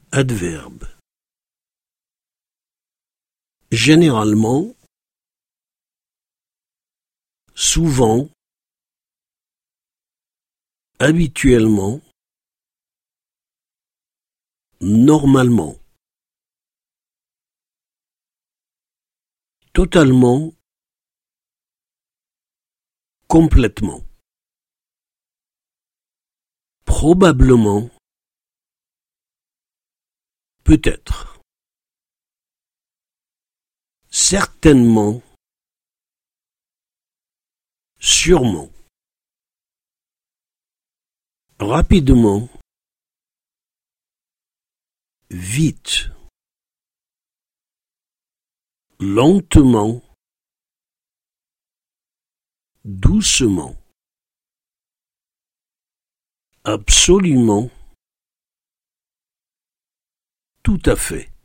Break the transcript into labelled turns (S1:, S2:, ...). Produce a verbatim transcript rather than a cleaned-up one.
S1: Adverbe. Généralement, souvent, habituellement, normalement, totalement, complètement, probablement, peut-être, certainement, sûrement, rapidement, vite, lentement, doucement, absolument, tout à fait.